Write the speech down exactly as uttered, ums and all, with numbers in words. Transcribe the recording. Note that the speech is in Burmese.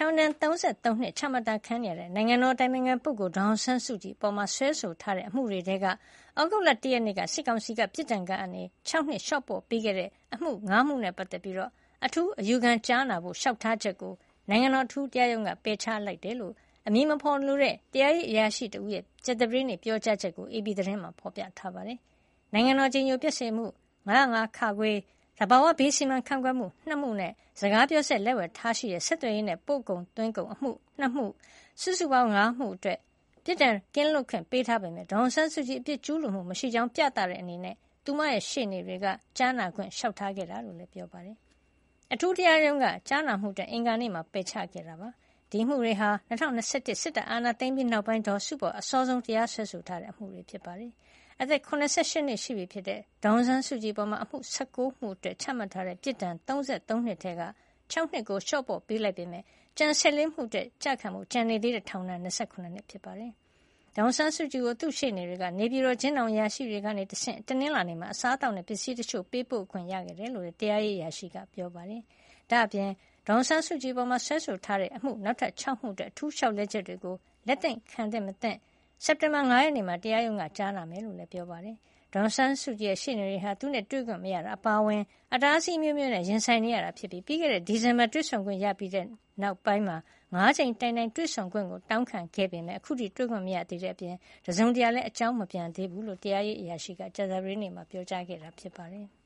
ထောင်ဒဏ်သုံး၃နှစ်ချမှတ်တာခံရတဲ့နိုင်ငံတော်အတိုင်ပင်ခံပုဂ္ဂိုလ်ဒေါ်အောင်ဆန်းစုကြည်အပေါ်ဆွဲဆိုထားတဲ့အမှုတွေထဲကဩဂုတ်လတရက်နေ့ကစစ်ကောင်စီကပြစ်ဒဏ်ကနေ၆နှစ်လျှော့ပေါ့ပေးခဲ့တဲ့အမှု၅မှုနဲ့ပတ်သက်ပြီးအထူးအယူခံကြားနာဖို့လျှောက်ထားချက်ကိုနိုင်ငံတော်အထူးတရားရုံးကပယ်ချလိုက်တယ်လို့အမည်မဖေါ်လိုတဲ့တရားရေးအရာရှိတဦးရဲ့ကြာသပတေးနေ့ပြောကြားချက်ကို အေပီ သတင်းမှာဖေါ်ပြထားပါတယ်။နိုင်ငံတော်ကြီးညိုပျက်စေမှု၅၀၅ခခွေသဘာဝဘေးစီမံခန့်ခွဲမှု၂မှုနဲ့စကားပြောဆက်လက်ဝယ်ထားရှိတဲ့ဆက်သွယ်ရေးနဲ့ပို့ကုန်သွင်းကုန်အမှု၂မှုစုစုပေါင်း၅မှုအတွက်ပြစ်ဒဏ်ကင်းလွတ်ခွင့်ပေးထားပေမယ့်ဒေါ်အောင်ဆန်းစုကြည်အပြစ်ကျူးလွန်မှုမရှိကြောင်းပြသတဲ့အနေနဲ့သူမရဲ့ရှေ့နေတွေကကြားနာခွင့်လျှောက်ထားခဲ့တာလို့လည်းပြောပါတယ်။အထူးတရားရုံးကကြားနာမှုအတွက်အင်္ဂါနေ့မှာပယ်ချခဲ့တာပါ။ဒီမှုတွေဟာ၂၀၂၁စစ်တပ်အာဏာသိမ်းပြီးနောက်ပိုင်းဒေါ်စုပေါ်အစောဆုံးတရားစွဲဆိုထားတဲ့အမှုတွေဖြစ်ပါတယ်။အသက်၇၈နှစ်ရှိပြီဖြစ်တဲ့ဒေါ်အောင်ဆန်းစုကြည်ပေါ်မှာအမှု၁၉မှုအတွက်ချမှတ်ထားတဲ့ပြစ်ဒဏ်၃၃နှစ်ထဲက၆နှစ်ကိုလျှော့ပေါ့ပေးလိုက်ပေမယ့်ကျန်၁၄မှုအတွက်ကြခံမှုကျန်နေသေးတဲ့ထောင်ဒဏ်၂၇နှစ်ဖြစ်ပါတယ်။ဒေါ်အောင်ဆန်းစုကြည်ကိုသူ့ရှေ့နေတွေကနေပြည်တော်ချင်းတောင်ရရှိတွေကနေတဆင့်တနင်္လာနေ့မှာအစားအသောက်နဲ့ပစ္စည်းတချို့ပေးပို့ခွင့်ရခဲ့တယ်လို့တရားရေးအရာရှိကပြောပါတယ်။ဒါ့အပြင်ဒေါ်အောင်ဆန်းစုကြည်ပေါ်မှာဆွဲဆိုထားတဲ့အမှုနောက်ထပ်၆မှုအတွက်အထူးလျှောက်လဲချက်တွေကိုလက်သင့်ခံသင့်မသင့်စက်တင်ဘာ၅ရက်နေ့မှာတရားရုံးကကြားနာမယ်လို့လည်းပြောပါတယ်။ဒေါ်အောင်ဆန်းစုကြည်ရဲ့ရှေ့နေတွေဟာသူနဲ့တွေ့ခွင့်မရတာအပါအဝင်အတားအဆီးမျိုးမျိုးနဲ့ရင်ဆိုင်နေရတာဖြစ်ပြီးပြီးခဲ့တဲ့ဒီဇင်ဘာတွေ့ဆုံခွင့်ရပြီးတဲ့နောက်ပိုင်းမှာ၅ချိန်တိုင်တိုင်တွေ့ဆုံခွင့်ကိုတောင်းခံခဲ့ပေမယ့်အခုထိတွေ့ခွင့်မရသေးတဲ့အပြင်တစုံတရာလည်းအကြောင်းမပြန်သေးဘူးလို့တရားရေးအရာရှိကကြာသပတေးနေ့မှာပြောကြားခဲ့တာဖြစ်ပါတယ်။